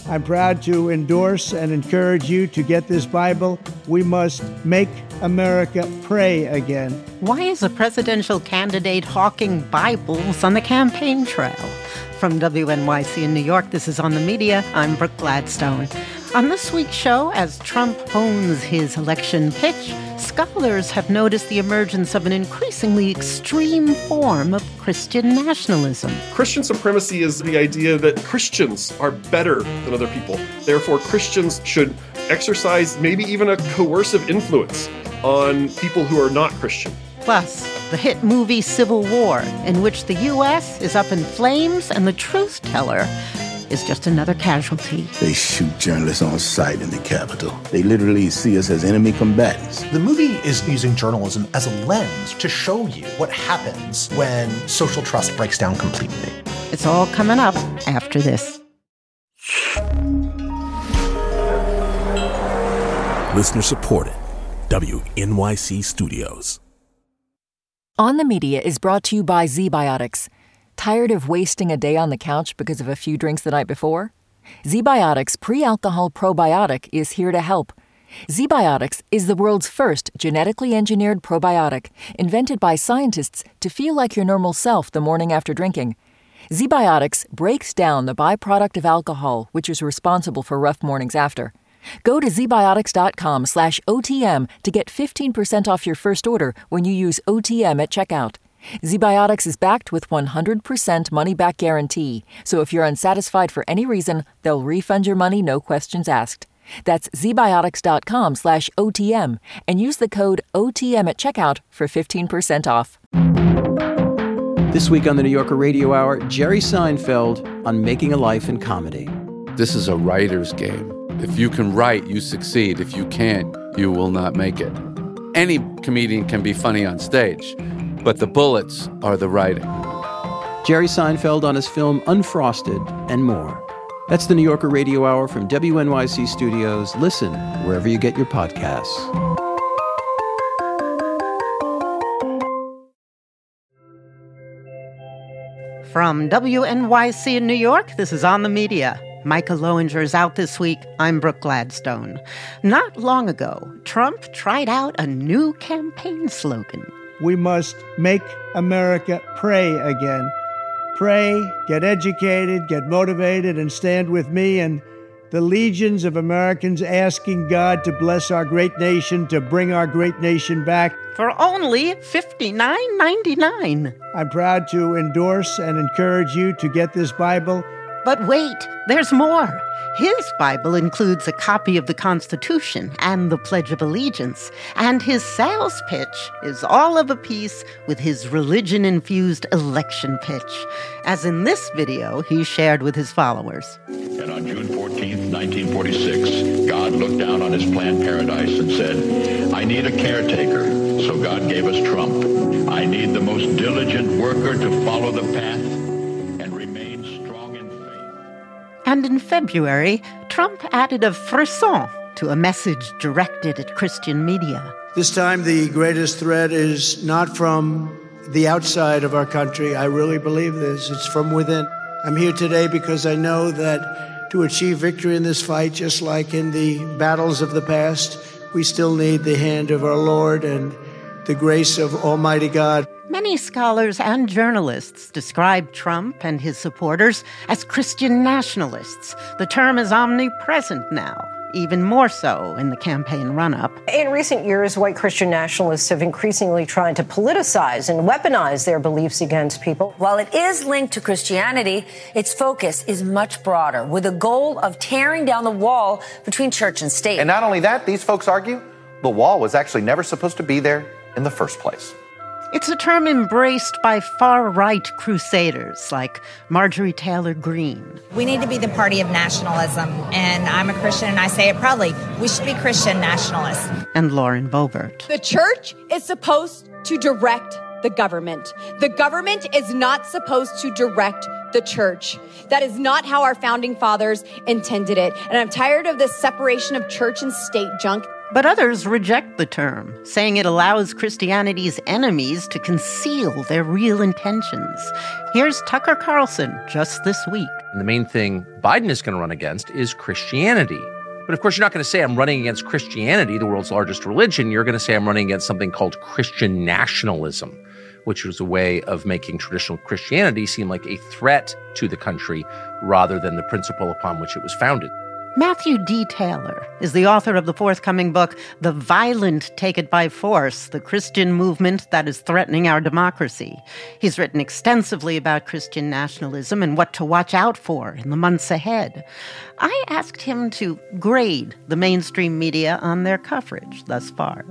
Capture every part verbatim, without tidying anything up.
I'm proud to endorse and encourage you to get this Bible. We must make America pray again. Why is a presidential candidate hawking Bibles on the campaign trail? From W N Y C in New York, this is On the Media. I'm Brooke Gladstone. On this week's show, as Trump hones his election pitch, scholars have noticed the emergence of an increasingly extreme form of Christian nationalism. Christian supremacy is the idea that Christians are better than other people. Therefore, Christians should exercise maybe even a coercive influence on people who are not Christian. Plus, the hit movie Civil War, in which the U S is up in flames and the truth teller is just another casualty. They shoot journalists on sight in the Capitol. They literally see us as enemy combatants. The movie is using journalism as a lens to show you what happens when social trust breaks down completely. It's all coming up after this. Listener supported. W N Y C Studios. On the Media is brought to you by ZBiotics. Tired of wasting a day on the couch because of a few drinks the night before? ZBiotics Pre-Alcohol Probiotic is here to help. ZBiotics is the world's first genetically engineered probiotic, invented by scientists to feel like your normal self the morning after drinking. ZBiotics breaks down the byproduct of alcohol, which is responsible for rough mornings after. Go to zbiotics.com slash OTM to get fifteen percent off your first order when you use O T M at checkout. ZBiotics is backed with one hundred percent money-back guarantee, so if you're unsatisfied for any reason, they'll refund your money, no questions asked. That's zbiotics.com slash OTM and use the code O T M at checkout for fifteen percent off. This week on the New Yorker Radio Hour, Jerry Seinfeld on making a life in comedy. This is a writer's game. If you can write, you succeed. If you can't, you will not make it. Any comedian can be funny on stage, but the bullets are the writing. Jerry Seinfeld on his film Unfrosted and more. That's the New Yorker Radio Hour from W N Y C Studios. Listen wherever you get your podcasts. From W N Y C in New York, this is On the Media. Micah Loewinger is out this week. I'm Brooke Gladstone. Not long ago, Trump tried out a new campaign slogan. We must make America pray again. Pray, get educated, get motivated, and stand with me and the legions of Americans asking God to bless our great nation, to bring our great nation back. For only fifty-nine ninety-nine. I'm proud to endorse and encourage you to get this Bible. But wait, there's more. His Bible includes a copy of the Constitution and the Pledge of Allegiance, and his sales pitch is all of a piece with his religion-infused election pitch, as in this video he shared with his followers. And on June fourteenth, nineteen forty-six, God looked down on his planned paradise and said, I need a caretaker, so God gave us Trump. I need the most diligent worker to follow the path. And in February, Trump added a frisson to a message directed at Christian media. This time, the greatest threat is not from the outside of our country. I really believe this. It's from within. I'm here today because I know that to achieve victory in this fight, just like in the battles of the past, we still need the hand of our Lord and the grace of Almighty God. Many scholars and journalists describe Trump and his supporters as Christian nationalists. The term is omnipresent now, even more so in the campaign run-up. In recent years, white Christian nationalists have increasingly tried to politicize and weaponize their beliefs against people. While it is linked to Christianity, its focus is much broader, with a goal of tearing down the wall between church and state. And not only that, these folks argue the wall was actually never supposed to be there in the first place. It's a term embraced by far-right crusaders like Marjorie Taylor Greene. We need to be the party of nationalism, and I'm a Christian, and I say it proudly. We should be Christian nationalists. And Lauren Boebert. The church is supposed to direct the government. The government is not supposed to direct the church. That is not how our founding fathers intended it. And I'm tired of this separation of church and state junk. But others reject the term, saying it allows Christianity's enemies to conceal their real intentions. Here's Tucker Carlson just this week. And the main thing Biden is going to run against is Christianity. But of course, you're not going to say I'm running against Christianity, the world's largest religion. You're going to say I'm running against something called Christian nationalism, which was a way of making traditional Christianity seem like a threat to the country rather than the principle upon which it was founded. Matthew D. Taylor is the author of the forthcoming book, The Violent Take It by Force, the Christian Movement That Is Threatening Our Democracy. He's written extensively about Christian nationalism and what to watch out for in the months ahead. I asked him to grade the mainstream media on their coverage thus far.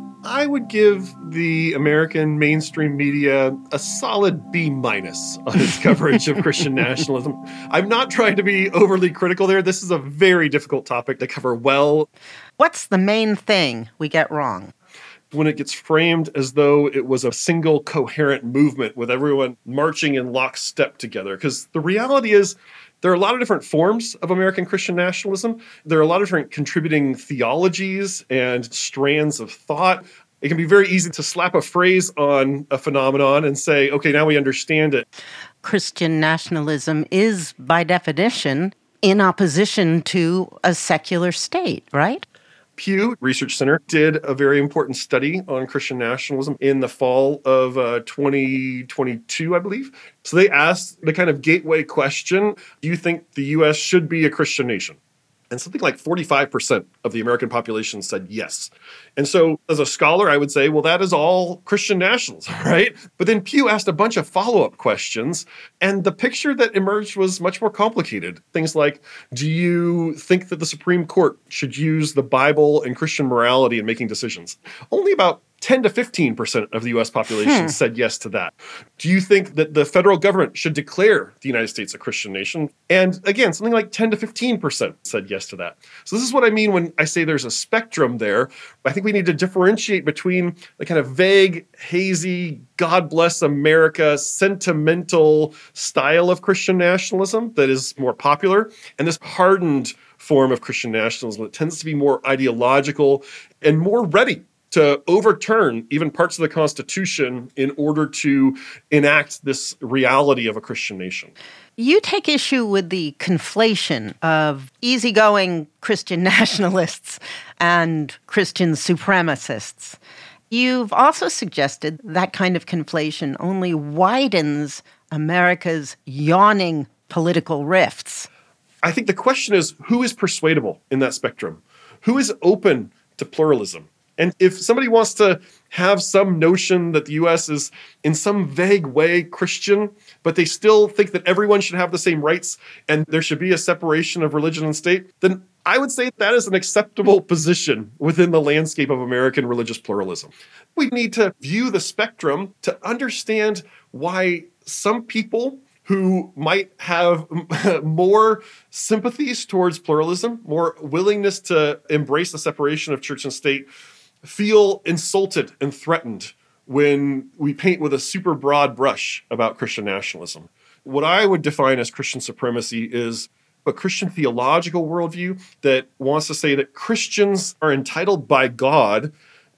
I would give the American mainstream media a solid B minus on its coverage of Christian nationalism. I'm not trying to be overly critical there. This is a very difficult topic to cover well. What's the main thing we get wrong? When it gets framed as though it was a single coherent movement with everyone marching in lockstep together. Because the reality is, there are a lot of different forms of American Christian nationalism. There are a lot of different contributing theologies and strands of thought. It can be very easy to slap a phrase on a phenomenon and say, okay, now we understand it. Christian nationalism is, by definition, in opposition to a secular state, right? Pew Research Center did a very important study on Christian nationalism in the fall of uh, twenty twenty-two, I believe. So they asked the kind of gateway question, do you think the U S should be a Christian nation? And something like forty-five percent of the American population said yes. And so as a scholar, I would say, well, that is all Christian nationalism, right? But then Pew asked a bunch of follow-up questions, and the picture that emerged was much more complicated. Things like, do you think that the Supreme Court should use the Bible and Christian morality in making decisions? Only about ten to fifteen percent of the U S population hmm. said yes to that. Do you think that the federal government should declare the United States a Christian nation? And again, something like ten to fifteen percent said yes to that. So this is what I mean when I say there's a spectrum there. I think we need to differentiate between the kind of vague, hazy, God bless America, sentimental style of Christian nationalism that is more popular, and this hardened form of Christian nationalism that tends to be more ideological and more ready to overturn even parts of the Constitution in order to enact this reality of a Christian nation. You take issue with the conflation of easygoing Christian nationalists and Christian supremacists. You've also suggested that kind of conflation only widens America's yawning political rifts. I think the question is, who is persuadable in that spectrum? Who is open to pluralism? And if somebody wants to have some notion that the U S is in some vague way Christian, but they still think that everyone should have the same rights and there should be a separation of religion and state, then I would say that is an acceptable position within the landscape of American religious pluralism. We need to view the spectrum to understand why some people who might have more sympathies towards pluralism, more willingness to embrace the separation of church and state, feel insulted and threatened when we paint with a super broad brush about Christian nationalism. What I would define as Christian supremacy is a Christian theological worldview that wants to say that Christians are entitled by God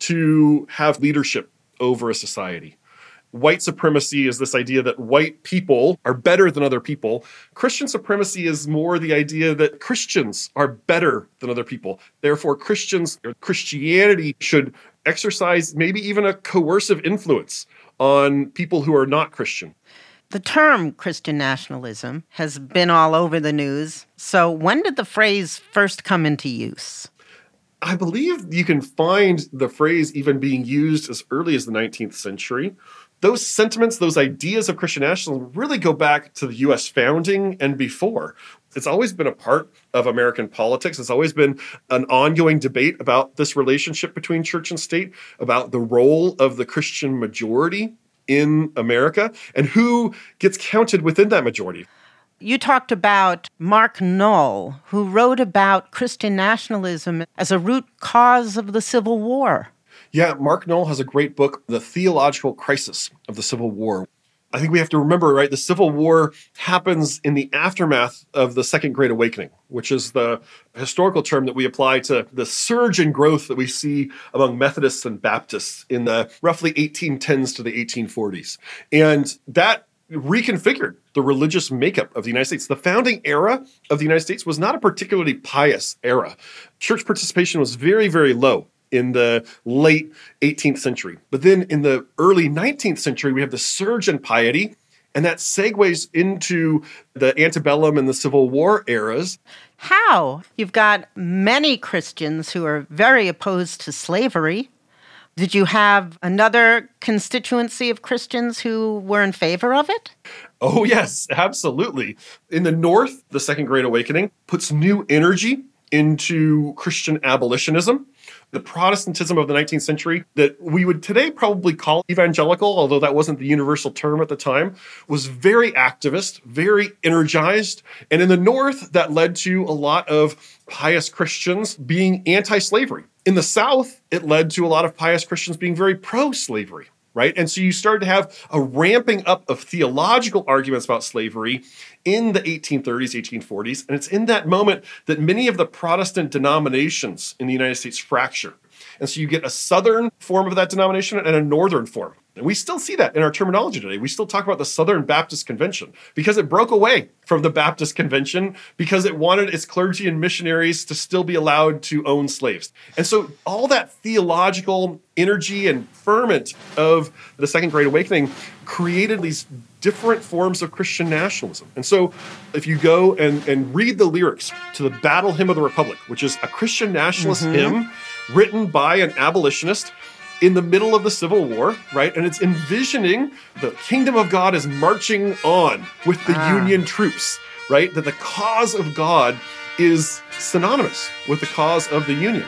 to have leadership over a society. White supremacy is this idea that white people are better than other people. Christian supremacy is more the idea that Christians are better than other people. Therefore, Christians or Christianity should exercise maybe even a coercive influence on people who are not Christian. The term Christian nationalism has been all over the news. So when did the phrase first come into use? I believe you can find the phrase even being used as early as the nineteenth century. Those sentiments, those ideas of Christian nationalism really go back to the U S founding and before. It's always been a part of American politics. It's always been an ongoing debate about this relationship between church and state, about the role of the Christian majority in America, and who gets counted within that majority. You talked about Mark Knoll, who wrote about Christian nationalism as a root cause of the Civil War. Yeah, Mark Knoll has a great book, The Theological Crisis of the Civil War. I think we have to remember, right, the Civil War happens in the aftermath of the Second Great Awakening, which is the historical term that we apply to the surge in growth that we see among Methodists and Baptists in the roughly eighteen tens to the eighteen forties. And that reconfigured the religious makeup of the United States. The founding era of the United States was not a particularly pious era. Church participation was very, very low in the late eighteenth century. But then in the early nineteenth century, we have the surge in piety, and that segues into the antebellum and the Civil War eras. How? You've got many Christians who are very opposed to slavery. Did you have another constituency of Christians who were in favor of it? Oh, yes, absolutely. In the North, the Second Great Awakening puts new energy into Christian abolitionism. The Protestantism of the nineteenth century that we would today probably call evangelical, although that wasn't the universal term at the time, was very activist, very energized. And in the North, that led to a lot of pious Christians being anti-slavery. In the South, it led to a lot of pious Christians being very pro-slavery, right? And so you started to have a ramping up of theological arguments about slavery in the eighteen thirties, eighteen forties. And it's in that moment that many of the Protestant denominations in the United States fracture. And so you get a Southern form of that denomination and a Northern form. And we still see that in our terminology today. We still talk about the Southern Baptist Convention because it broke away from the Baptist Convention because it wanted its clergy and missionaries to still be allowed to own slaves. And so all that theological energy and ferment of the Second Great Awakening created these different forms of Christian nationalism. And so if you go and, and read the lyrics to the Battle Hymn of the Republic, which is a Christian nationalist mm-hmm. hymn written by an abolitionist in the middle of the Civil War, right? And it's envisioning the kingdom of God is marching on with the ah. Union troops, right? That the cause of God is synonymous with the cause of the Union.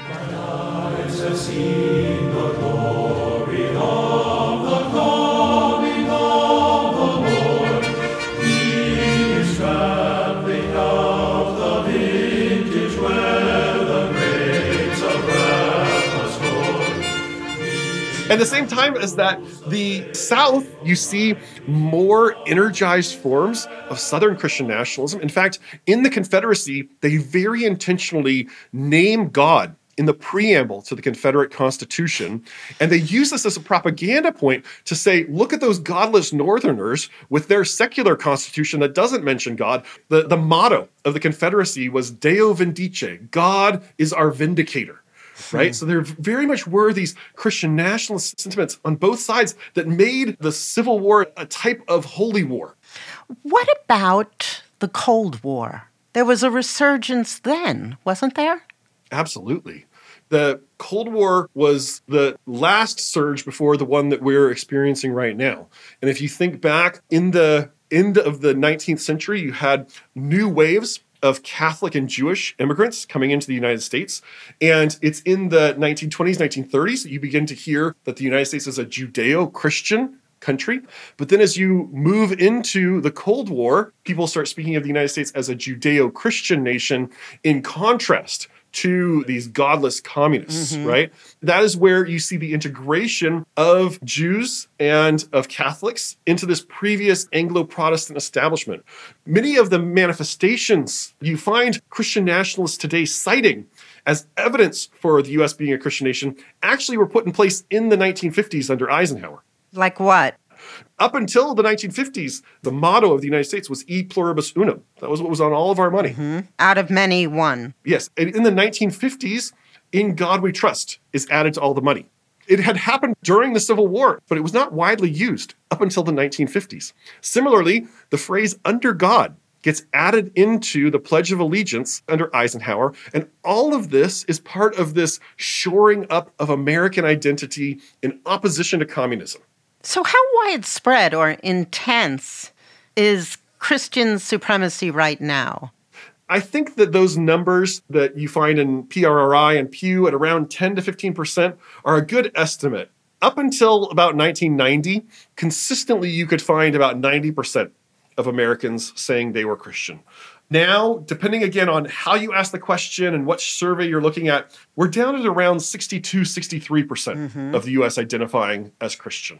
At the same time as that, the South, you see more energized forms of Southern Christian nationalism. In fact, in the Confederacy, they very intentionally name God in the preamble to the Confederate Constitution. And they use this as a propaganda point to say, look at those godless Northerners with their secular constitution that doesn't mention God. The, the motto of the Confederacy was Deo Vindice, God is our vindicator. Right? So there very much were these Christian nationalist sentiments on both sides that made the Civil War a type of holy war. What about the Cold War? There was a resurgence then, wasn't there? Absolutely. The Cold War was the last surge before the one that we're experiencing right now. And if you think back, in the end of the nineteenth century, you had new waves of Catholic and Jewish immigrants coming into the United States. And it's in the nineteen twenties, nineteen thirties that you begin to hear that the United States is a Judeo-Christian country. But then as you move into the Cold War, people start speaking of the United States as a Judeo-Christian nation in contrast to these godless communists, mm-hmm. right? That is where you see the integration of Jews and of Catholics into this previous Anglo-Protestant establishment. Many of the manifestations you find Christian nationalists today citing as evidence for the U S being a Christian nation actually were put in place in the nineteen fifties under Eisenhower. Like what? Up until the nineteen fifties, the motto of the United States was E pluribus unum. That was what was on all of our money. Mm-hmm. Out of many, one. Yes. And in the nineteen fifties, In God We Trust is added to all the money. It had happened during the Civil War, but it was not widely used up until the nineteen fifties. Similarly, the phrase under God gets added into the Pledge of Allegiance under Eisenhower. And all of this is part of this shoring up of American identity in opposition to communism. So how widespread or intense is Christian supremacy right now? I think that those numbers that you find in P R R I and Pew at around ten to fifteen percent are a good estimate. Up until about nineteen ninety, consistently you could find about ninety percent of Americans saying they were Christian. Now, depending again on how you ask the question and what survey you're looking at, we're down at around sixty-two, sixty-three percent mm-hmm. of the U S identifying as Christian.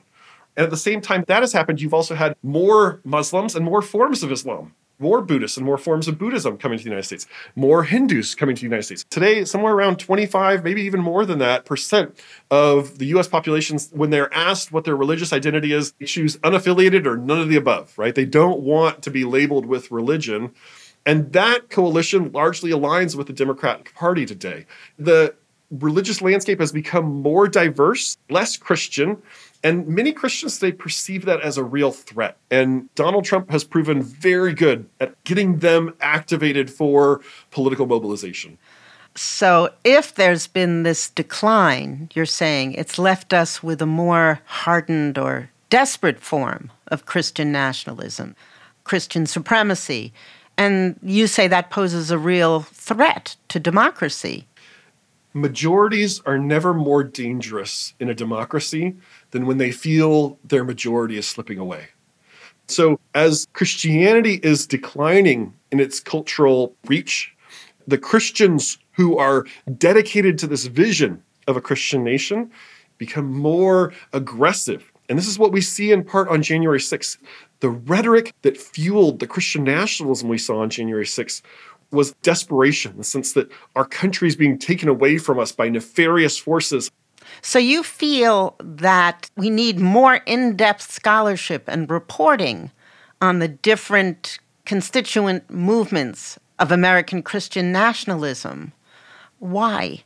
And at the same time that has happened, you've also had more Muslims and more forms of Islam, more Buddhists and more forms of Buddhism coming to the United States, more Hindus coming to the United States. Today, somewhere around twenty-five, maybe even more than that, percent of the U S population, when they're asked what their religious identity is, they choose unaffiliated or none of the above, right? They don't want to be labeled with religion. And that coalition largely aligns with the Democratic Party today. The religious landscape has become more diverse, less Christian, and many Christians today perceive that as a real threat. And Donald Trump has proven very good at getting them activated for political mobilization. So if there's been this decline, you're saying it's left us with a more hardened or desperate form of Christian nationalism, Christian supremacy. And you say that poses a real threat to democracy. Majorities are never more dangerous in a democracy than when they feel their majority is slipping away. So as Christianity is declining in its cultural reach, the Christians who are dedicated to this vision of a Christian nation become more aggressive. And this is what we see in part on January sixth. The rhetoric that fueled the Christian nationalism we saw on January sixth was desperation, in the sense that our country is being taken away from us by nefarious forces. So you feel that we need more in-depth scholarship and reporting on the different constituent movements of American Christian nationalism. Why?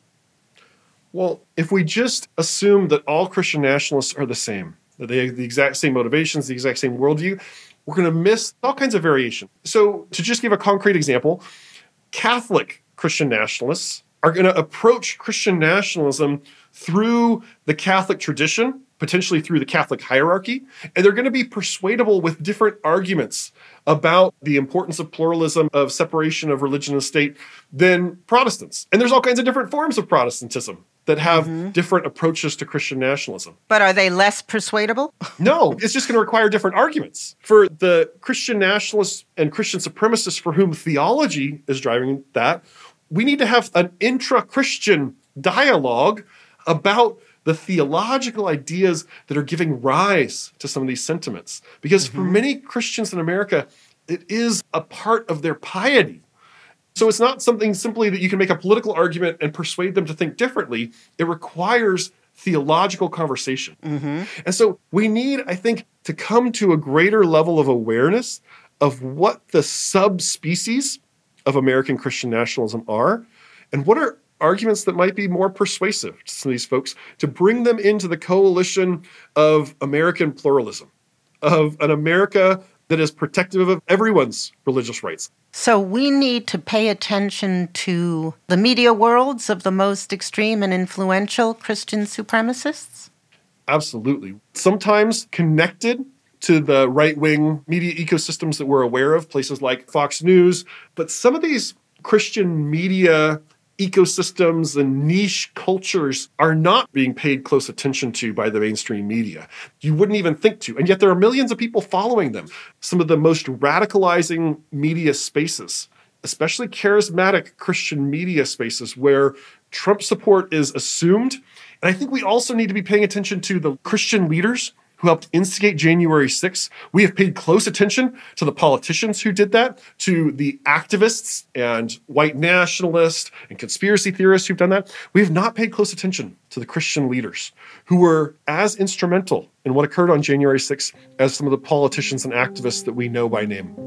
Well, if we just assume that all Christian nationalists are the same, that they have the exact same motivations, the exact same worldview, we're going to miss all kinds of variation. So to just give a concrete example, Catholic Christian nationalists are going to approach Christian nationalism through the Catholic tradition, potentially through the Catholic hierarchy, and they're going to be persuadable with different arguments about the importance of pluralism, of separation of religion and state than Protestants. And there's all kinds of different forms of Protestantism that have mm-hmm. different approaches to Christian nationalism. But are they less persuadable? No, it's just going to require different arguments. For the Christian nationalists and Christian supremacists for whom theology is driving that, we need to have an intra-Christian dialogue about the theological ideas that are giving rise to some of these sentiments. Because mm-hmm. for many Christians in America, it is a part of their piety. So it's not something simply that you can make a political argument and persuade them to think differently. It requires theological conversation. Mm-hmm. And so we need, I think, to come to a greater level of awareness of what the subspecies of American Christian nationalism are, and what are arguments that might be more persuasive to some of these folks to bring them into the coalition of American pluralism, of an America that is protective of everyone's religious rights. So we need to pay attention to the media worlds of the most extreme and influential Christian supremacists? Absolutely. Sometimes connected to the right-wing media ecosystems that we're aware of, places like Fox News. But some of these Christian media ecosystems and niche cultures are not being paid close attention to by the mainstream media. You wouldn't even think to. And yet there are millions of people following them. Some of the most radicalizing media spaces, especially charismatic Christian media spaces where Trump support is assumed. And I think we also need to be paying attention to the Christian leaders who helped instigate January sixth. We have paid close attention to the politicians who did that, to the activists and white nationalists and conspiracy theorists who've done that. We have not paid close attention to the Christian leaders who were as instrumental in what occurred on January sixth as some of the politicians and activists that we know by name.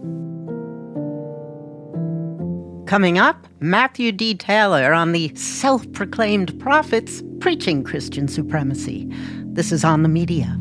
Coming up, Matthew D. Taylor on the self-proclaimed prophets preaching Christian supremacy. This is On the Media.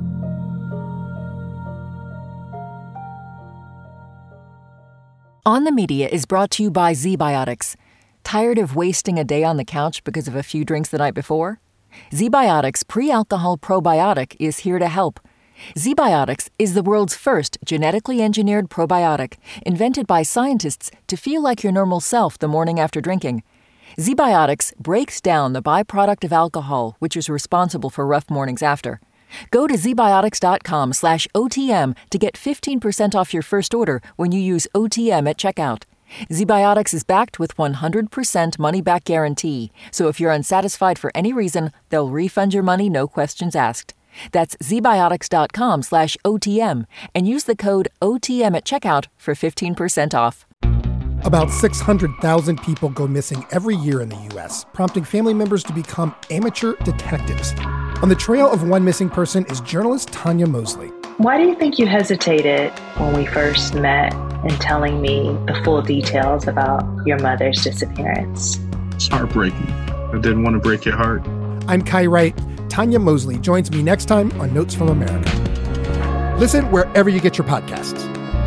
On the Media is brought to you by ZBiotics. Tired of wasting a day on the couch because of a few drinks the night before? ZBiotics Pre-Alcohol Probiotic is here to help. ZBiotics is the world's first genetically engineered probiotic, invented by scientists to feel like your normal self the morning after drinking. ZBiotics breaks down the byproduct of alcohol, which is responsible for rough mornings after. Go to zbiotics.com slash OTM to get fifteen percent off your first order when you use O T M at checkout. ZBiotics is backed with one hundred percent money-back guarantee, so if you're unsatisfied for any reason, they'll refund your money, no questions asked. That's zbiotics.com slash OTM and use the code O T M at checkout for fifteen percent off. About six hundred thousand people go missing every year in the U S, prompting family members to become amateur detectives. On the trail of one missing person is journalist Tanya Mosley. Why do you think you hesitated when we first met in telling me the full details about your mother's disappearance? It's heartbreaking. I didn't want to break your heart. I'm Kai Wright. Tanya Mosley joins me next time on Notes from America. Listen wherever you get your podcasts.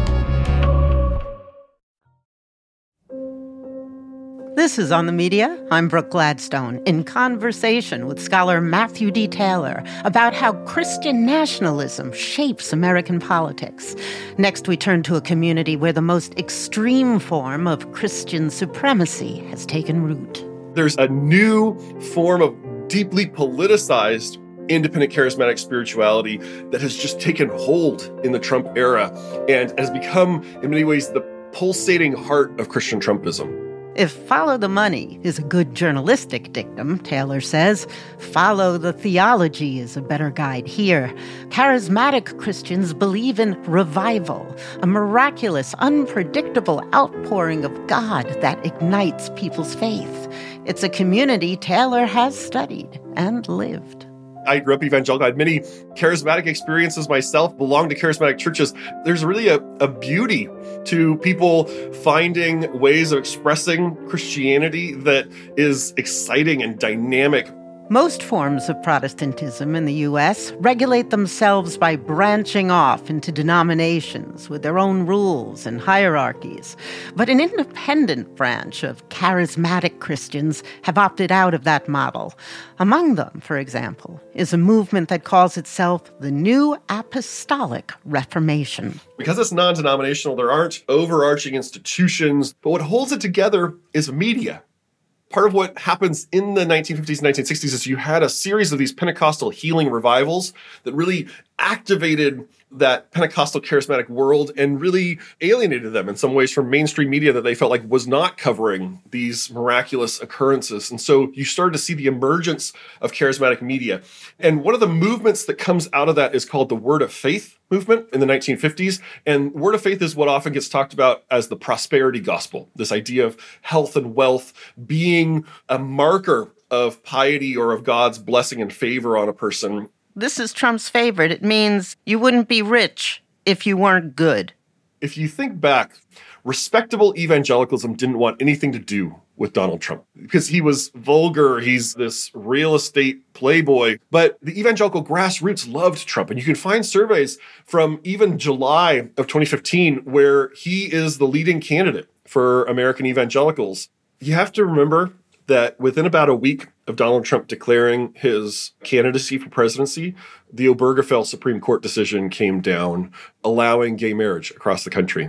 This is On the Media. I'm Brooke Gladstone in conversation with scholar Matthew D. Taylor about how Christian nationalism shapes American politics. Next, we turn to a community where the most extreme form of Christian supremacy has taken root. There's a new form of deeply politicized independent charismatic spirituality that has just taken hold in the Trump era and has become, in many ways, the pulsating heart of Christian Trumpism. If follow the money is a good journalistic dictum, Taylor says, follow the theology is a better guide here. Charismatic Christians believe in revival, a miraculous, unpredictable outpouring of God that ignites people's faith. It's a community Taylor has studied and lived. I grew up evangelical. I had many charismatic experiences myself, belonged to charismatic churches. There's really a, a beauty to people finding ways of expressing Christianity that is exciting and dynamic. Most forms of Protestantism in the U S regulate themselves by branching off into denominations with their own rules and hierarchies. But an independent branch of charismatic Christians have opted out of that model. Among them, for example, is a movement that calls itself the New Apostolic Reformation. Because it's non-denominational, there aren't overarching institutions, but what holds it together is media. Part of what happens in the nineteen fifties and nineteen sixties is you had a series of these Pentecostal healing revivals that really activated that Pentecostal charismatic world and really alienated them in some ways from mainstream media that they felt like was not covering these miraculous occurrences. And so you started to see the emergence of charismatic media. And one of the movements that comes out of that is called the Word of Faith movement in the nineteen fifties. And Word of Faith is what often gets talked about as the prosperity gospel, this idea of health and wealth being a marker of piety or of God's blessing and favor on a person. This is Trump's favorite. It means you wouldn't be rich if you weren't good. If you think back, respectable evangelicalism didn't want anything to do with Donald Trump because he was vulgar. He's this real estate playboy. But the evangelical grassroots loved Trump. And you can find surveys from even July of twenty fifteen where he is the leading candidate for American evangelicals. You have to remember that within about a week of Donald Trump declaring his candidacy for presidency, the Obergefell Supreme Court decision came down, allowing gay marriage across the country.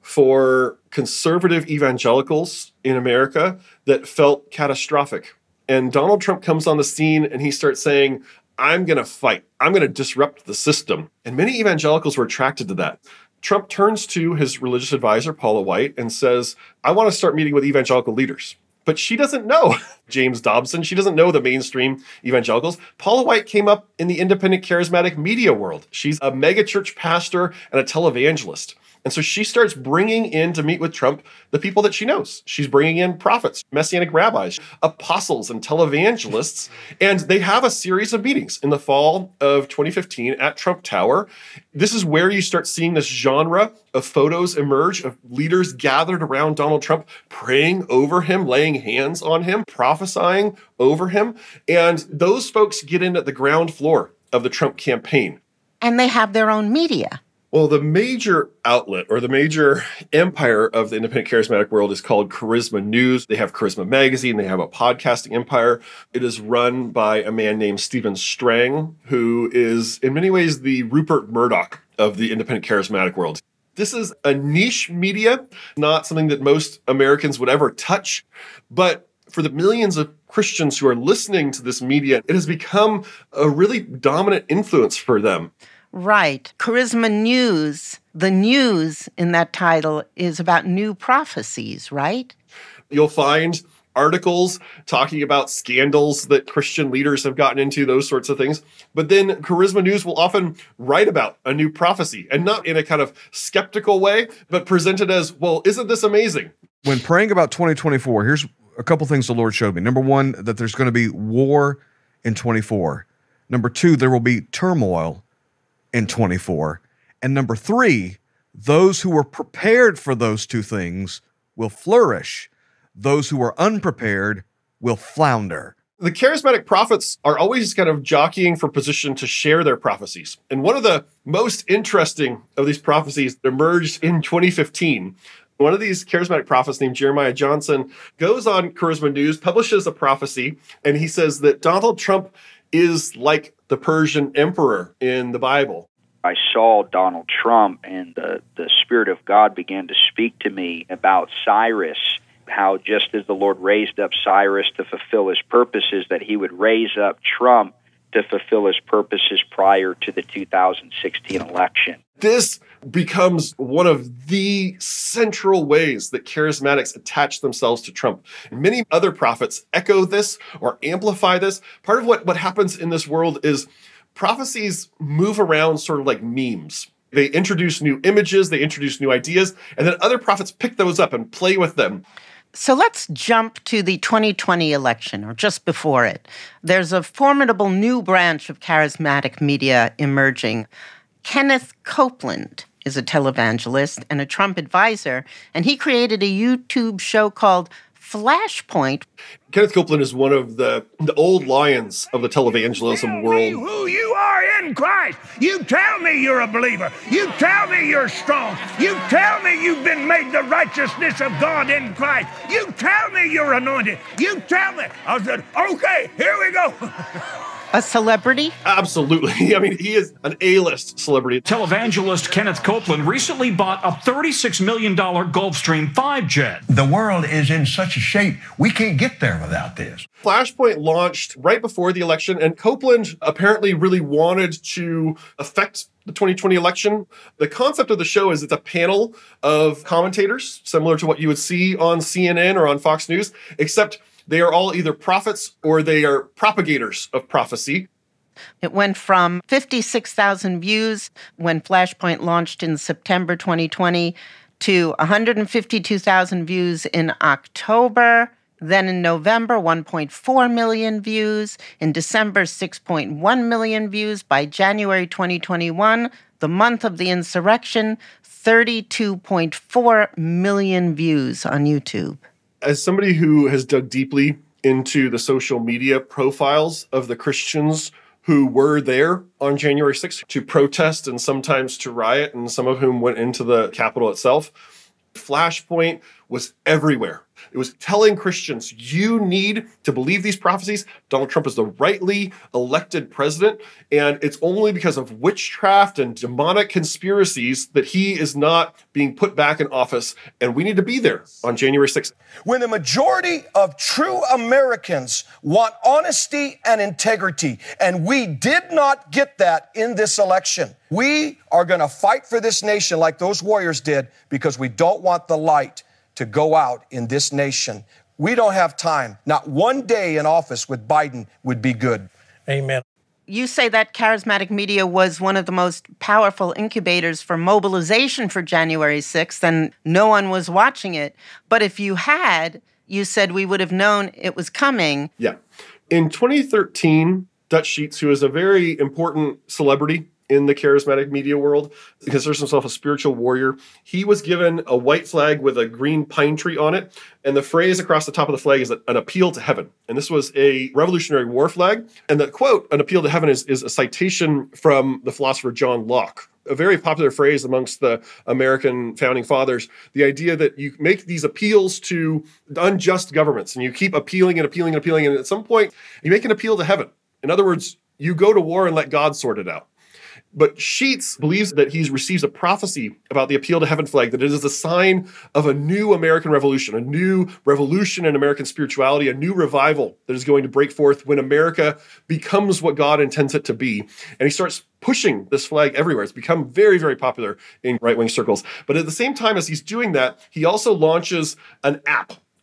For conservative evangelicals in America, that felt catastrophic. And Donald Trump comes on the scene and he starts saying, I'm going to fight. I'm going to disrupt the system. And many evangelicals were attracted to that. Trump turns to his religious advisor, Paula White, and says, I want to start meeting with evangelical leaders. But she doesn't know James Dobson. She doesn't know the mainstream evangelicals. Paula White came up in the independent charismatic media world. She's a megachurch pastor and a televangelist. And so she starts bringing in to meet with Trump the people that she knows. She's bringing in prophets, messianic rabbis, apostles, and televangelists. And they have a series of meetings in the fall of twenty fifteen at Trump Tower. This is where you start seeing this genre of photos emerge of leaders gathered around Donald Trump, praying over him, laying hands on him, prophesying over him. And those folks get in at the ground floor of the Trump campaign. And they have their own media. Well, the major outlet or the major empire of the independent charismatic world is called Charisma News. They have Charisma Magazine. They have a podcasting empire. It is run by a man named Stephen Strang, who is in many ways the Rupert Murdoch of the independent charismatic world. This is a niche media, not something that most Americans would ever touch, but for the millions of Christians who are listening to this media, it has become a really dominant influence for them. Right. Charisma News, the news in that title is about new prophecies, right? You'll find articles talking about scandals that Christian leaders have gotten into, those sorts of things. But then Charisma News will often write about a new prophecy, and not in a kind of skeptical way, but presented as, well, isn't this amazing? When praying about twenty twenty-four, here's a couple things the Lord showed me. Number one, that there's going to be war in twenty-four. Number two, there will be turmoil in twenty-four. And number three, those who are prepared for those two things will flourish. Those who are unprepared will flounder. The charismatic prophets are always kind of jockeying for position to share their prophecies. And one of the most interesting of these prophecies emerged in twenty fifteen. One of these charismatic prophets named Jeremiah Johnson goes on Charisma News, publishes a prophecy, and he says that Donald Trump is like the Persian emperor in the Bible. I saw Donald Trump, and the, the Spirit of God began to speak to me about Cyrus, how just as the Lord raised up Cyrus to fulfill his purposes, that he would raise up Trump to fulfill his purposes prior to the two thousand sixteen election. This becomes one of the central ways that charismatics attach themselves to Trump. And many other prophets echo this or amplify this. Part of what, what happens in this world is prophecies move around sort of like memes. They introduce new images, they introduce new ideas, and then other prophets pick those up and play with them. So let's jump to the twenty twenty election, or just before it. There's a formidable new branch of charismatic media emerging. Kenneth Copeland is a televangelist and a Trump advisor, and he created a YouTube show called Flashpoint. Kenneth Copeland is one of the, the old lions of the televangelism world. Who you are in Christ. You tell me you're a believer. You tell me you're strong. You tell me you've been made the righteousness of God in Christ. You tell me you're anointed. You tell me. I said, okay, here we go. A celebrity? Absolutely. I mean, he is an A-list celebrity. Televangelist Kenneth Copeland recently bought a thirty-six million dollars Gulfstream five jet. The world is in such a shape, we can't get there without this. Flashpoint launched right before the election, and Copeland apparently really wanted to affect the twenty twenty election. The concept of the show is it's a panel of commentators, similar to what you would see on C N N or on Fox News, except they are all either prophets or they are propagators of prophecy. It went from fifty-six thousand views when Flashpoint launched in September twenty twenty to one hundred fifty-two thousand views in October. Then in November, one point four million views. In December, six point one million views. By January twenty twenty-one, the month of the insurrection, thirty-two point four million views on YouTube. As somebody who has dug deeply into the social media profiles of the Christians who were there on January sixth to protest and sometimes to riot, and some of whom went into the Capitol itself, Flashpoint was everywhere. It was telling Christians, you need to believe these prophecies. Donald Trump is the rightly elected president, and it's only because of witchcraft and demonic conspiracies that he is not being put back in office, and we need to be there on January sixth. When the majority of true Americans want honesty and integrity, and we did not get that in this election, we are going to fight for this nation like those warriors did, because we don't want the light to go out in this nation. We don't have time. Not one day in office with Biden would be good. Amen. You say that charismatic media was one of the most powerful incubators for mobilization for January sixth, and no one was watching it. But if you had, you said we would have known it was coming. Yeah. In twenty thirteen, Dutch Sheets, who is a very important celebrity in the charismatic media world, considers himself a spiritual warrior. He was given a white flag with a green pine tree on it, and the phrase across the top of the flag is an appeal to heaven. And this was a Revolutionary War flag. And the quote, an appeal to heaven, is, is a citation from the philosopher John Locke, a very popular phrase amongst the American founding fathers, the idea that you make these appeals to unjust governments, and you keep appealing and appealing and appealing, and at some point, you make an appeal to heaven. In other words, you go to war and let God sort it out. But Sheets believes that he receives a prophecy about the appeal to heaven flag, that it is a sign of a new American revolution, a new revolution in American spirituality, a new revival that is going to break forth when America becomes what God intends it to be. And he starts pushing this flag everywhere. It's become very, very popular in right-wing circles. But at the same time as he's doing that, he also launches an app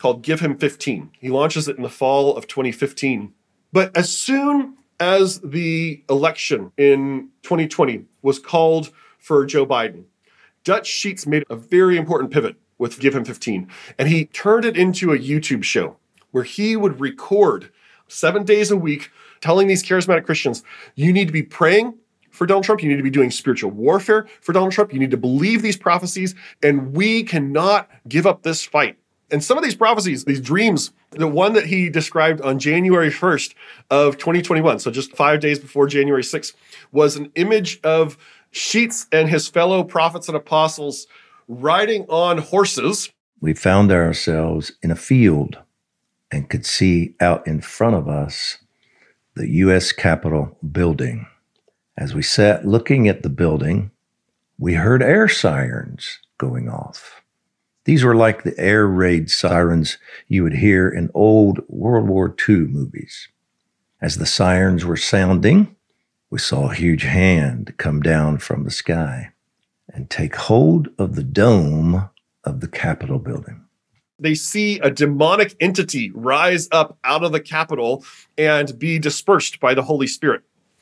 called Give Him fifteen. He launches it in the fall of twenty fifteen. But as soon as the election in twenty twenty was called for Joe Biden, Dutch Sheets made a very important pivot with Give Him fifteen. And he turned it into a YouTube show where he would record seven days a week telling these charismatic Christians, you need to be praying for Donald Trump. You need to be doing spiritual warfare for Donald Trump. You need to believe these prophecies, and we cannot give up this fight. And some of these prophecies, these dreams, the one that he described on January first of twenty twenty-one, so just five days before January sixth, was an image of Sheets and his fellow prophets and apostles riding on horses. We found ourselves in a field and could see out in front of us the U S Capitol building. As we sat looking at the building, we heard air sirens going off. These were like the air raid sirens you would hear in old World War Two movies. As the sirens were sounding, we saw a huge hand come down from the sky and take hold of the dome of the Capitol building. They see a demonic entity rise up out of the Capitol and be dispersed by the Holy Spirit.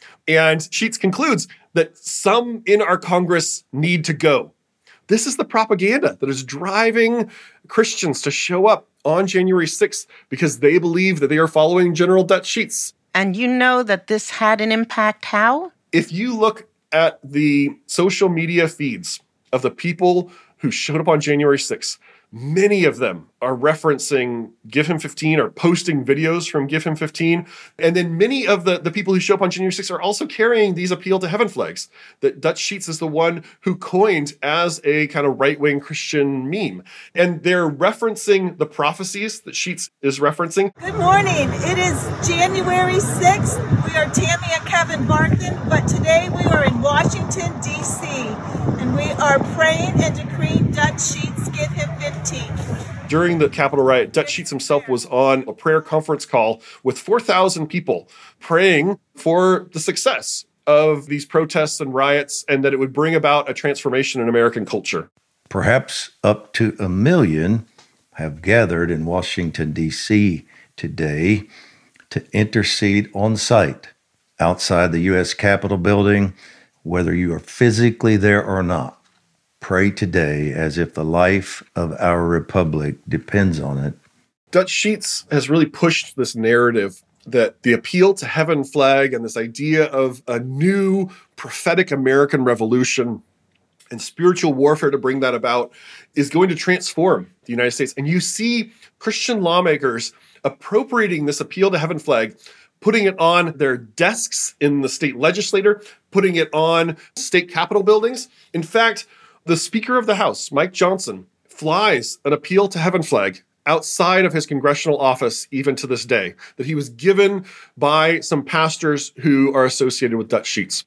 And Sheets concludes that some in our Congress need to go. This is the propaganda that is driving Christians to show up on January sixth because they believe that they are following General Dutch Sheets. And you know that this had an impact how? If you look at the social media feeds of the people who showed up on January sixth, many of them are referencing Give Him fifteen or posting videos from Give Him fifteen. And then many of the, the people who show up on January sixth are also carrying these Appeal to Heaven flags that Dutch Sheets is the one who coined as a kind of right-wing Christian meme. And they're referencing the prophecies that Sheets is referencing. Good morning. It is January sixth. We are Tammy and Kevin Barthen, but today we are in Washington, D C, and we are praying and decreeing Dutch Sheets Give Him fifteen. During the Capitol riot, Dutch Sheets himself was on a prayer conference call with four thousand people praying for the success of these protests and riots and that it would bring about a transformation in American culture. Perhaps up to a million have gathered in Washington, D C today to intercede on site outside the U S Capitol building, whether you are physically there or not. Pray today as if the life of our republic depends on it. Dutch Sheets has really pushed this narrative that the Appeal to Heaven flag and this idea of a new prophetic American revolution and spiritual warfare to bring that about is going to transform the United States. And you see Christian lawmakers appropriating this Appeal to Heaven flag, putting it on their desks in the state legislature, putting it on state capitol buildings. In fact, the Speaker of the House, Mike Johnson, flies an Appeal to Heaven flag outside of his congressional office even to this day, that he was given by some pastors who are associated with Dutch Sheets.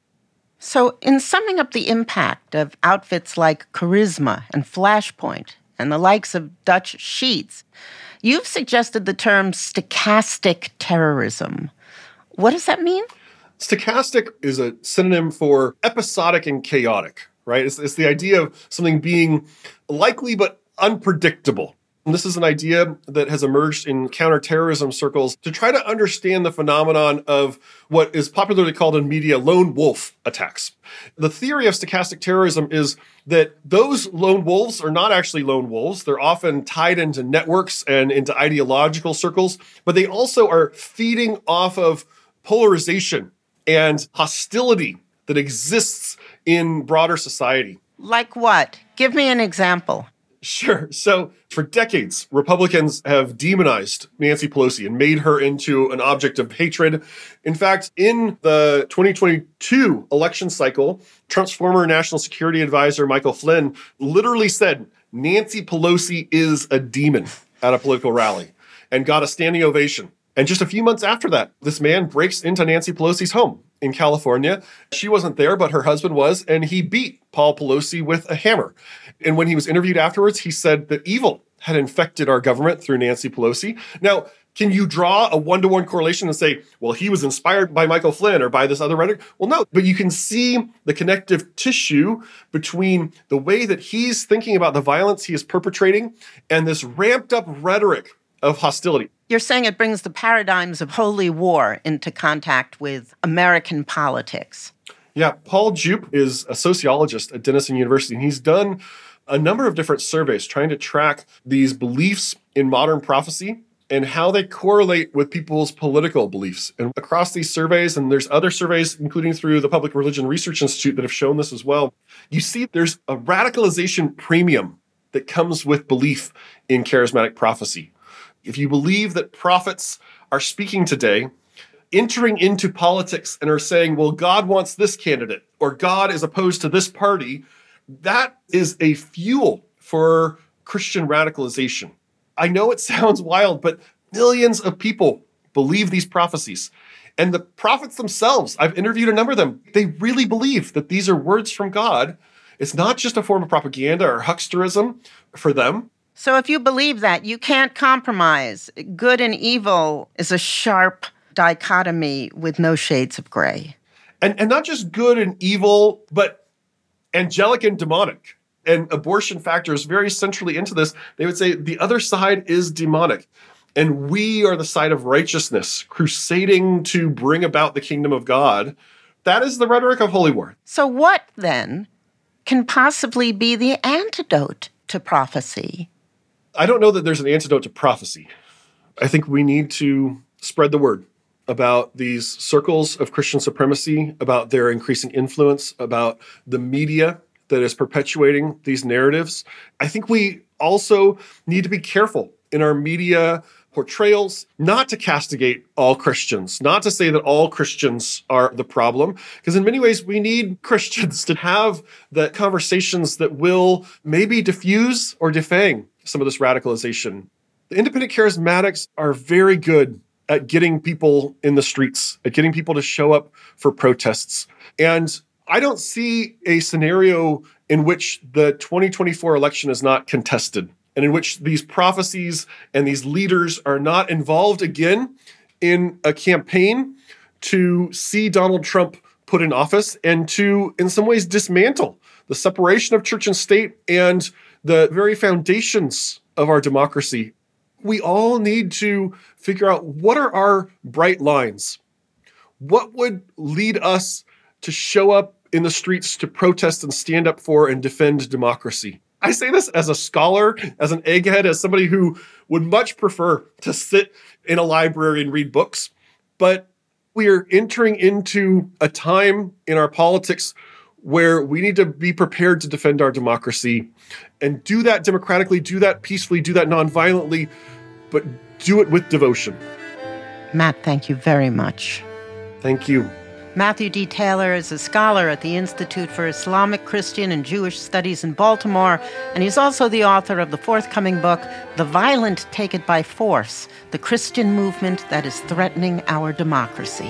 So in summing up the impact of outfits like Charisma and Flashpoint and the likes of Dutch Sheets, you've suggested the term stochastic terrorism. What does that mean? Stochastic is a synonym for episodic and chaotic. Right? It's, it's the idea of something being likely but unpredictable. And this is an idea that has emerged in counterterrorism circles to try to understand the phenomenon of what is popularly called in media lone wolf attacks. The theory of stochastic terrorism is that those lone wolves are not actually lone wolves. They're often tied into networks and into ideological circles, but they also are feeding off of polarization and hostility that exists in broader society. Like what? Give me an example. Sure. So for decades, Republicans have demonized Nancy Pelosi and made her into an object of hatred. In fact, in the twenty twenty-two election cycle, Trump's former national security advisor, Michael Flynn, literally said, Nancy Pelosi is a demon at a political rally and got a standing ovation. And just a few months after that, this man breaks into Nancy Pelosi's home in California. She wasn't there, but her husband was, and he beat Paul Pelosi with a hammer. And when he was interviewed afterwards, he said that evil had infected our government through Nancy Pelosi. Now, can you draw a one-to-one correlation and say, well, he was inspired by Michael Flynn or by this other rhetoric? Well, no, but you can see the connective tissue between the way that he's thinking about the violence he is perpetrating and this ramped up rhetoric of hostility. You're saying it brings the paradigms of holy war into contact with American politics. Yeah, Paul Jupe is a sociologist at Denison University, and he's done a number of different surveys trying to track these beliefs in modern prophecy and how they correlate with people's political beliefs. And across these surveys, and there's other surveys, including through the Public Religion Research Institute, that have shown this as well, you see there's a radicalization premium that comes with belief in charismatic prophecy. If you believe that prophets are speaking today, entering into politics and are saying, well, God wants this candidate, or God is opposed to this party, that is a fuel for Christian radicalization. I know it sounds wild, but millions of people believe these prophecies. And the prophets themselves, I've interviewed a number of them, they really believe that these are words from God. It's not just a form of propaganda or hucksterism for them. So if you believe that, you can't compromise. Good and evil is a sharp dichotomy with no shades of gray. And, and not just good and evil, but angelic and demonic. And abortion factors very centrally into this. They would say the other side is demonic. And we are the side of righteousness, crusading to bring about the kingdom of God. That is the rhetoric of holy war. So what, then, can possibly be the antidote to prophecy? I don't know that there's an antidote to prophecy. I think we need to spread the word about these circles of Christian supremacy, about their increasing influence, about the media that is perpetuating these narratives. I think we also need to be careful in our media portrayals, not to castigate all Christians, not to say that all Christians are the problem, because in many ways we need Christians to have the conversations that will maybe diffuse or defang some of this radicalization. The independent charismatics are very good at getting people in the streets, at getting people to show up for protests. And I don't see a scenario in which the twenty twenty-four election is not contested and in which these prophecies and these leaders are not involved again in a campaign to see Donald Trump put in office and to, in some ways, dismantle the separation of church and state and the very foundations of our democracy. We all need to figure out, what are our bright lines? What would lead us to show up in the streets to protest and stand up for and defend democracy? I say this as a scholar, as an egghead, as somebody who would much prefer to sit in a library and read books. But we are entering into a time in our politics where we need to be prepared to defend our democracy and do that democratically, do that peacefully, do that nonviolently, but do it with devotion. Matt, thank you very much. Thank you. Matthew D. Taylor is a scholar at the Institute for Islamic, Christian, and Jewish Studies in Baltimore, and he's also the author of the forthcoming book, The Violent Take It by Force, the Christian movement that is threatening our democracy.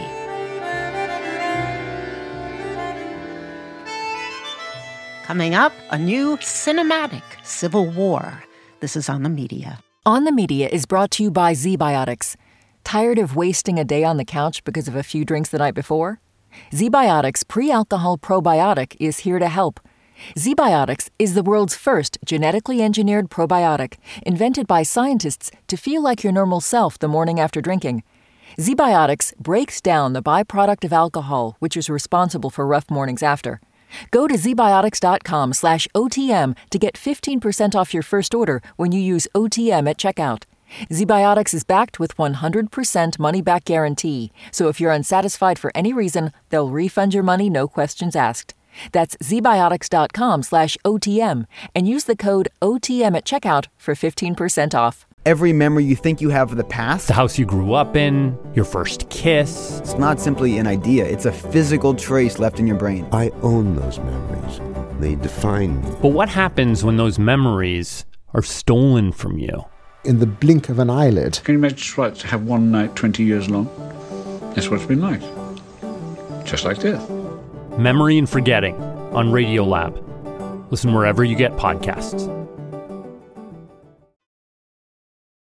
Coming up, a new cinematic civil war. This is On the Media. On the Media is brought to you by ZBiotics. Tired of wasting a day on the couch because of a few drinks the night before? ZBiotics Pre-Alcohol Probiotic is here to help. ZBiotics is the world's first genetically engineered probiotic, invented by scientists to feel like your normal self the morning after drinking. ZBiotics breaks down the byproduct of alcohol, which is responsible for rough mornings after. Go to zbiotics.com slash OTM to get fifteen percent off your first order when you use O T M at checkout. ZBiotics is backed with one hundred percent money-back guarantee, so if you're unsatisfied for any reason, they'll refund your money, no questions asked. That's zbiotics.com slash OTM and use the code O T M at checkout for fifteen percent off. Every memory you think you have of the past, the house you grew up in, your first kiss. It's not simply an idea, it's a physical trace left in your brain. I own those memories. They define me. But what happens when those memories are stolen from you? In the blink of an eyelid. Can you imagine what to have one night twenty years long? That's what it's been like. Just like this. Memory and Forgetting on Radiolab. Listen wherever you get podcasts.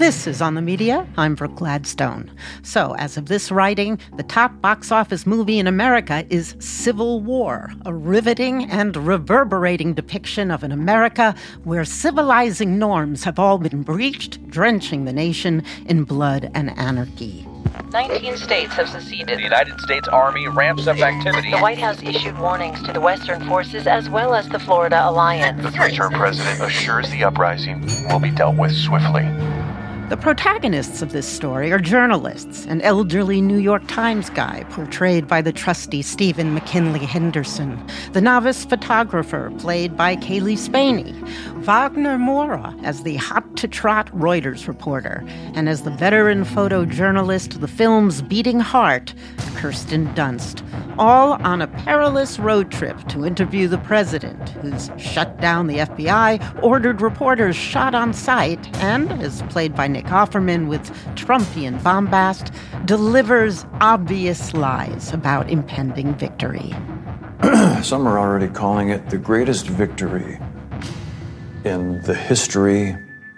This is On the Media. I'm Brooke Gladstone. So, as of this writing, the top box office movie in America is Civil War, a riveting and reverberating depiction of an America where civilizing norms have all been breached, drenching the nation in blood and anarchy. nineteen states have seceded. The United States Army ramps up activity. The White House issued warnings to the Western forces as well as the Florida Alliance. The three-term president assures the uprising will be dealt with swiftly. The protagonists of this story are journalists, an elderly New York Times guy portrayed by the trusty Stephen McKinley Henderson, the novice photographer played by Kaylee Spaney, Wagner Moura as the hot-to-trot Reuters reporter, and as the veteran photojournalist, the film's beating heart, Kirsten Dunst, all on a perilous road trip to interview the president, who's shut down the F B I, ordered reporters shot on sight, and, as played by Nick Offerman with Trumpian bombast, delivers obvious lies about impending victory. Some are already calling it the greatest victory in the history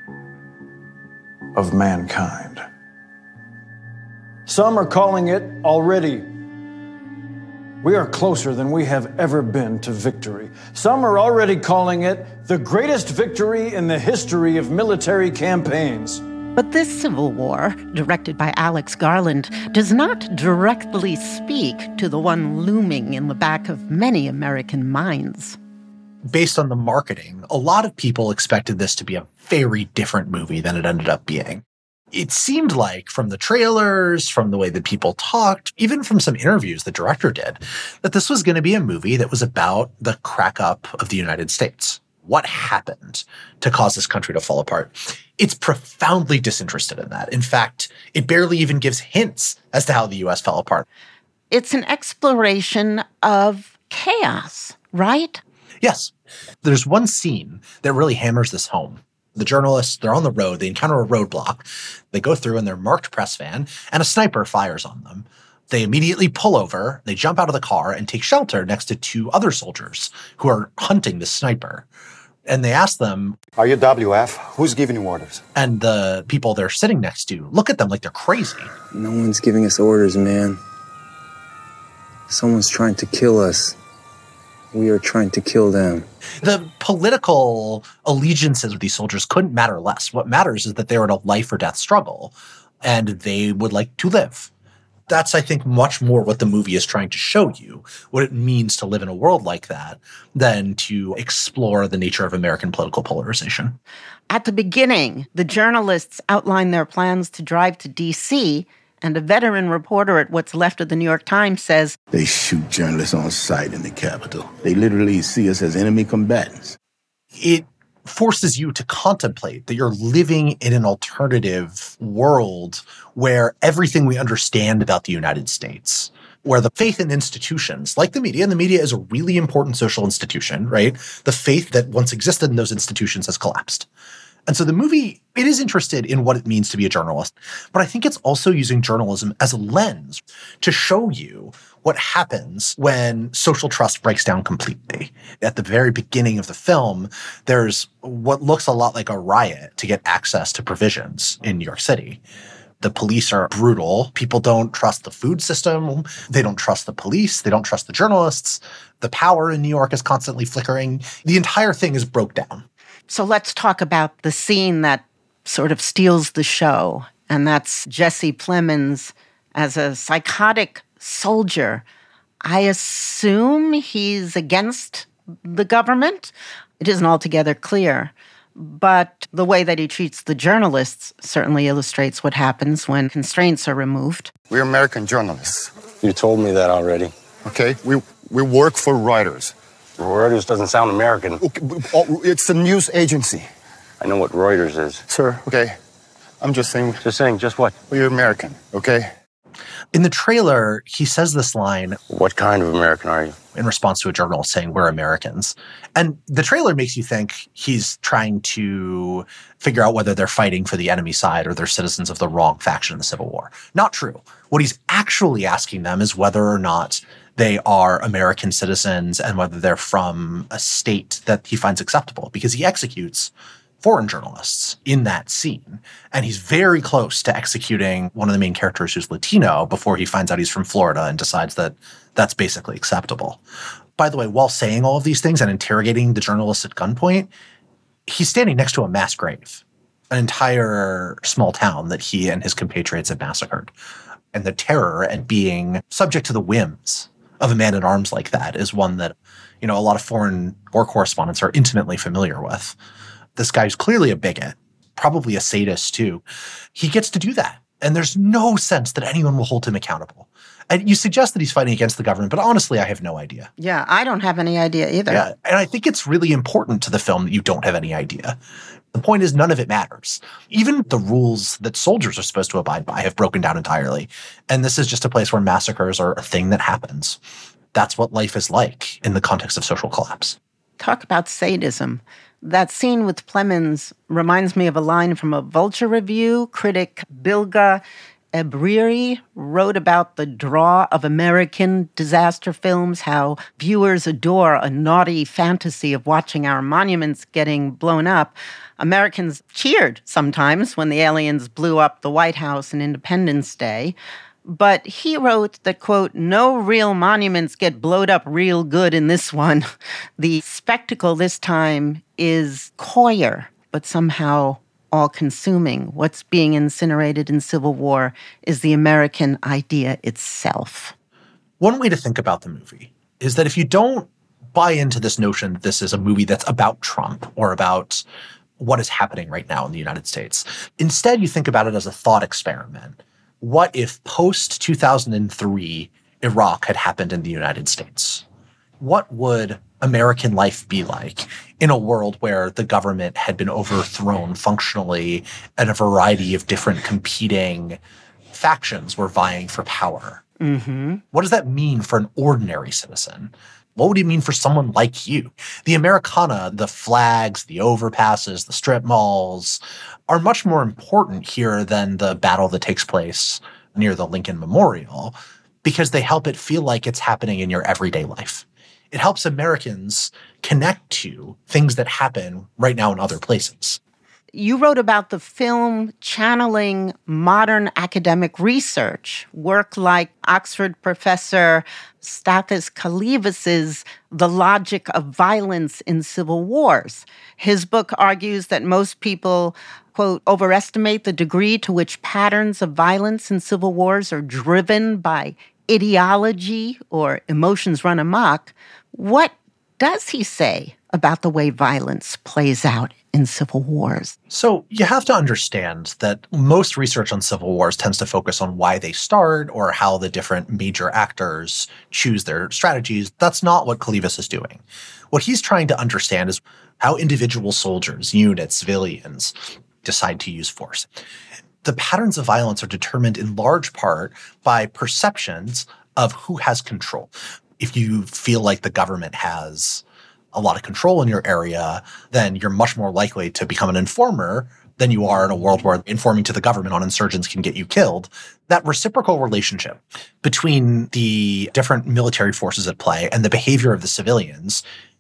of mankind. Some are calling it already. We are closer than we have ever been to victory. Some are already calling it the greatest victory in the history of military campaigns. But this Civil War, directed by Alex Garland, does not directly speak to the one looming in the back of many American minds. Based on the marketing, a lot of people expected this to be a very different movie than it ended up being. It seemed like, from the trailers, from the way that people talked, even from some interviews the director did, that this was going to be a movie that was about the crack up of the United States. What happened to cause this country to fall apart? It's profoundly disinterested in that. In fact, it barely even gives hints as to how the U S fell apart. It's an exploration of chaos, right? Yes. There's one scene that really hammers this home. The journalists, they're on the road, they encounter a roadblock, they go through in their marked press van, and a sniper fires on them. They immediately pull over, they jump out of the car and take shelter next to two other soldiers who are hunting the sniper. And they ask them, "Are you W F? Who's giving you orders?" And the people they're sitting next to look at them like they're crazy. No one's giving us orders, man. Someone's trying to kill us. We are trying to kill them. The political allegiances of these soldiers couldn't matter less. What matters is that they're in a life or death struggle, and they would like to live. That's, I think, much more what the movie is trying to show you, what it means to live in a world like that, than to explore the nature of American political polarization. At the beginning, the journalists outline their plans to drive to D C, and a veteran reporter at what's left of the New York Times says, "They shoot journalists on sight in the Capitol. They literally see us as enemy combatants." It forces you to contemplate that you're living in an alternative world where everything we understand about the United States, where the faith in institutions, like the media, and the media is a really important social institution, right? The faith that once existed in those institutions has collapsed. And so the movie, it is interested in what it means to be a journalist, but I think it's also using journalism as a lens to show you what happens when social trust breaks down completely. At the very beginning of the film, there's what looks a lot like a riot to get access to provisions in New York City. The police are brutal. People don't trust the food system. They don't trust the police. They don't trust the journalists. The power in New York is constantly flickering. The entire thing is broke down. So let's talk about the scene that sort of steals the show, and that's Jesse Plemons as a psychotic soldier. I assume he's against the government. It isn't altogether clear, but the way that he treats the journalists certainly illustrates what happens when constraints are removed. We're American journalists. You told me that already. Okay, we we work for Reuters. Reuters doesn't sound American. Okay, it's a news agency. I know what Reuters is. Sir, okay. I'm just saying. Just saying, just what? We're American, okay? In the trailer, he says this line. What kind of American are you? In response to a journalist saying, "We're Americans." And the trailer makes you think he's trying to figure out whether they're fighting for the enemy side or they're citizens of the wrong faction in the Civil War. Not true. What he's actually asking them is whether or not they are American citizens and whether they're from a state that he finds acceptable, because he executes foreign journalists in that scene. And he's very close to executing one of the main characters who's Latino before he finds out he's from Florida and decides that that's basically acceptable. By the way, while saying all of these things and interrogating the journalists at gunpoint, he's standing next to a mass grave, an entire small town that he and his compatriots have massacred. And the terror at being subject to the whims of a man at arms like that is one that, you know, a lot of foreign war correspondents are intimately familiar with. This guy's clearly a bigot, probably a sadist too. He gets to do that. And there's no sense that anyone will hold him accountable. And you suggest that he's fighting against the government, but honestly, I have no idea. Yeah, I don't have any idea either. Yeah, and I think it's really important to the film that you don't have any idea. The point is, none of it matters. Even the rules that soldiers are supposed to abide by have broken down entirely. And this is just a place where massacres are a thing that happens. That's what life is like in the context of social collapse. Talk about sadism. That scene with Plemons reminds me of a line from a Vulture review. Critic Bilga Ebriri wrote about the draw of American disaster films, how viewers adore a naughty fantasy of watching our monuments getting blown up. Americans cheered sometimes when the aliens blew up the White House on Independence Day. But he wrote that, quote, no real monuments get blowed up real good in this one. The spectacle this time is coyer, but somehow all-consuming. What's being incinerated in Civil War is the American idea itself. One way to think about the movie is that if you don't buy into this notion that this is a movie that's about Trump or about what is happening right now in the United States, instead you think about it as a thought experiment. What if post two thousand three Iraq had happened in the United States? What would American life be like in a world where the government had been overthrown functionally and a variety of different competing factions were vying for power? Mm-hmm. What does that mean for an ordinary citizen? What would it mean for someone like you? The Americana, the flags, the overpasses, the strip malls are much more important here than the battle that takes place near the Lincoln Memorial because they help it feel like it's happening in your everyday life. It helps Americans connect to things that happen right now in other places. You wrote about the film channeling modern academic research, work like Oxford professor Stathis Kalyvas's The Logic of Violence in Civil Wars. His book argues that most people, quote, overestimate the degree to which patterns of violence in civil wars are driven by ideology or emotions run amok. What does he say about the way violence plays out in civil wars? So you have to understand that most research on civil wars tends to focus on why they start or how the different major actors choose their strategies. That's not what Kalyvas is doing. What he's trying to understand is how individual soldiers, units, civilians decide to use force. The patterns of violence are determined in large part by perceptions of who has control. If you feel like the government has a lot of control in your area, then you're much more likely to become an informer than you are in a world where informing to the government on insurgents can get you killed. That reciprocal relationship between the different military forces at play and the behavior of the civilians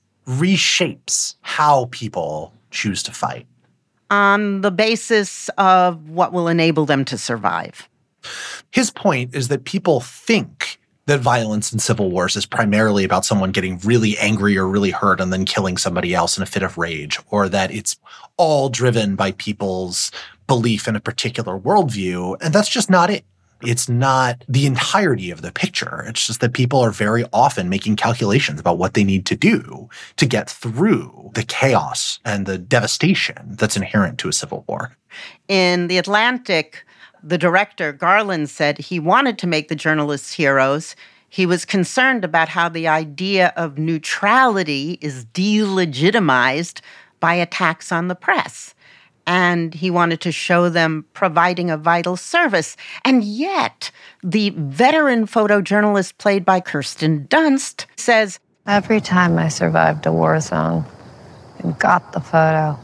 reshapes how people choose to fight. On the basis of what will enable them to survive. His point is that people think that violence in civil wars is primarily about someone getting really angry or really hurt and then killing somebody else in a fit of rage, or that it's all driven by people's belief in a particular worldview. And that's just not it. It's not the entirety of the picture. It's just that people are very often making calculations about what they need to do to get through the chaos and the devastation that's inherent to a civil war. In The Atlantic, the director, Garland, said he wanted to make the journalists heroes. He was concerned about how the idea of neutrality is delegitimized by attacks on the press. And he wanted to show them providing a vital service. And yet, the veteran photojournalist played by Kirsten Dunst says, every time I survived a war zone and got the photo,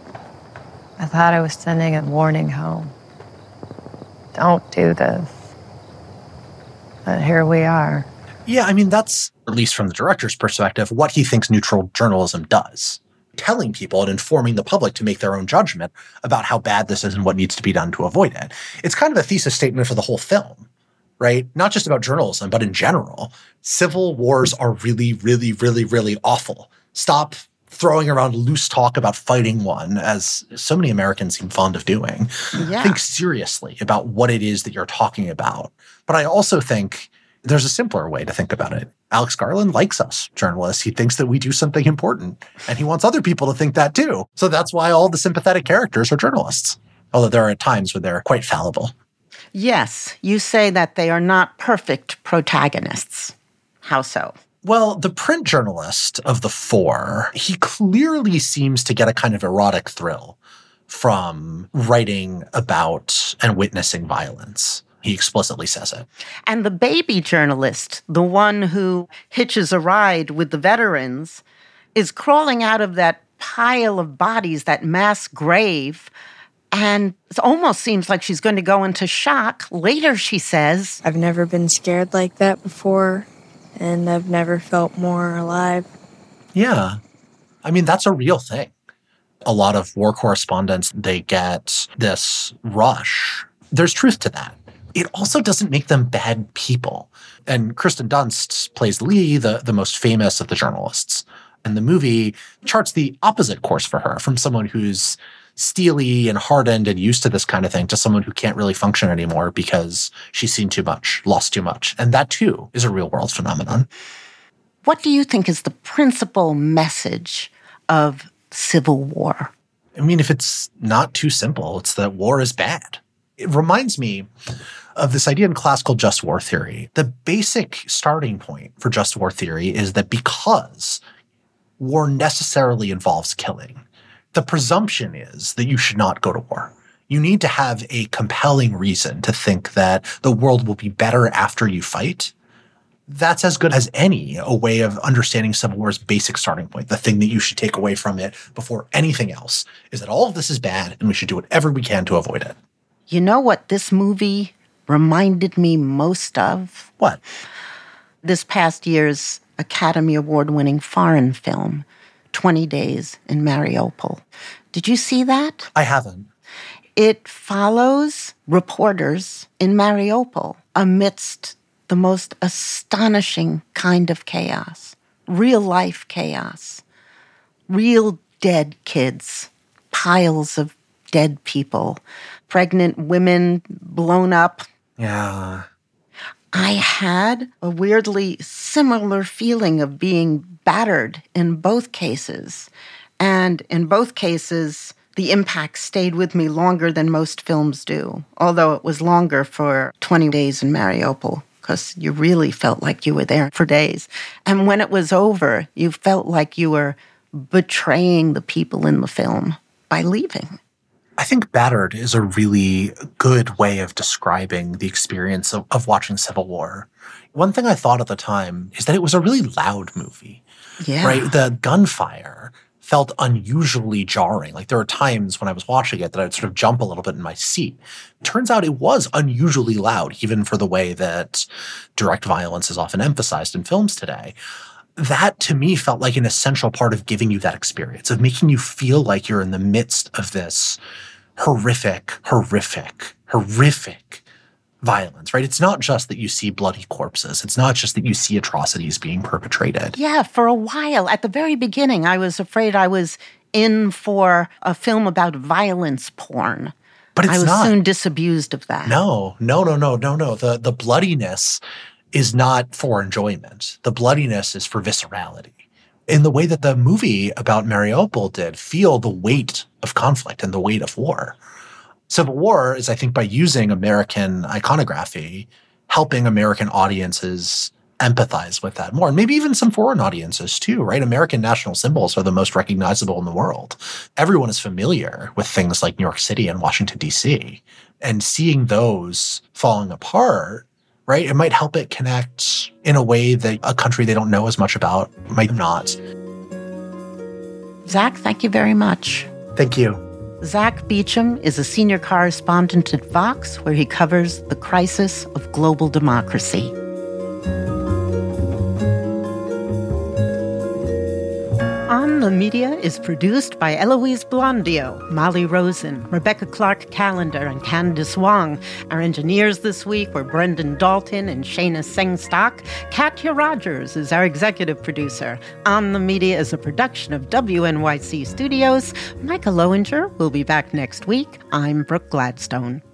I thought I was sending a warning home. Don't do this. But here we are. Yeah, I mean, that's, at least from the director's perspective, what he thinks neutral journalism does. telling people and informing the public to make their own judgment about how bad this is and what needs to be done to avoid it. It's kind of a thesis statement for the whole film, right? Not just about journalism, but in general. Civil wars are really, really, really, really awful. Stop throwing around loose talk about fighting one, as so many Americans seem fond of doing. Yeah. Think seriously about what it is that you're talking about. But I also think there's a simpler way to think about it. Alex Garland likes us journalists. He thinks that we do something important, and he wants other people to think that too. So that's why all the sympathetic characters are journalists, although there are times when they're quite fallible. Yes, you say that they are not perfect protagonists. How so? Well, the print journalist of the four, he clearly seems to get a kind of erotic thrill from writing about and witnessing violence. He explicitly says it. And the baby journalist, the one who hitches a ride with the veterans, is crawling out of that pile of bodies, that mass grave, and it almost seems like she's going to go into shock. Later, she says, I've never been scared like that before, and I've never felt more alive. Yeah. I mean, that's a real thing. A lot of war correspondents, they get this rush. There's truth to that. It also doesn't make them bad people. And Kirsten Dunst plays Lee, the, the most famous of the journalists. And the movie charts the opposite course for her, from someone who's steely and hardened and used to this kind of thing to someone who can't really function anymore because she's seen too much, lost too much. And that, too, is a real-world phenomenon. What do you think is the principal message of Civil War? I mean, if it's not too simple, it's that war is bad. It reminds me of this idea in classical just war theory. The basic starting point for just war theory is that because war necessarily involves killing, the presumption is that you should not go to war. You need to have a compelling reason to think that the world will be better after you fight. That's as good as any a way of understanding Civil War's basic starting point. The thing that you should take away from it before anything else is that all of this is bad and we should do whatever we can to avoid it. You know what this movie reminded me most of? What? This past year's Academy Award-winning foreign film, twenty days in Mariupol. Did you see that? I haven't. It follows reporters in Mariupol amidst the most astonishing kind of chaos, real-life chaos, real dead kids, piles of dead people, pregnant women blown up. Yeah. I had a weirdly similar feeling of being battered in both cases. And in both cases, the impact stayed with me longer than most films do, although it was longer for twenty days in Mariupol, because you really felt like you were there for days. And when it was over, you felt like you were betraying the people in the film by leaving. I think battered is a really good way of describing the experience of, of watching Civil War. One thing I thought at the time is that it was a really loud movie. Yeah. Right? The gunfire felt unusually jarring. Like there were times when I was watching it that I'd sort of jump a little bit in my seat. Turns out it was unusually loud, even for the way that direct violence is often emphasized in films today. That, to me, felt like an essential part of giving you that experience, of making you feel like you're in the midst of this horrific, horrific, horrific violence, right? It's not just that you see bloody corpses. It's not just that you see atrocities being perpetrated. Yeah, for a while, at the very beginning, I was afraid I was in for a film about violence porn. But it's I was not. soon disabused of that. No, no, no, no, no, no. The, the bloodiness is not for enjoyment. The bloodiness is for viscerality. In the way that the movie about Mariupol did, feel the weight of conflict and the weight of war. Civil War is, I think, by using American iconography, helping American audiences empathize with that more. And maybe even some foreign audiences too, right? American national symbols are the most recognizable in the world. Everyone is familiar with things like New York City and Washington, D C. And seeing those falling apart, right? It might help it connect in a way that a country they don't know as much about might not. Zach, thank you very much. Thank you. Zach Beecham is a senior correspondent at Vox, where he covers the crisis of global democracy. On the Media is produced by Eloise Blondio, Molly Rosen, Rebecca Clark Callender, and Candice Wong. Our engineers this week were Brendan Dalton and Shayna Sengstock. Katya Rogers is our executive producer. On the Media is a production of W N Y C Studios. Micah Lowinger will be back next week. I'm Brooke Gladstone.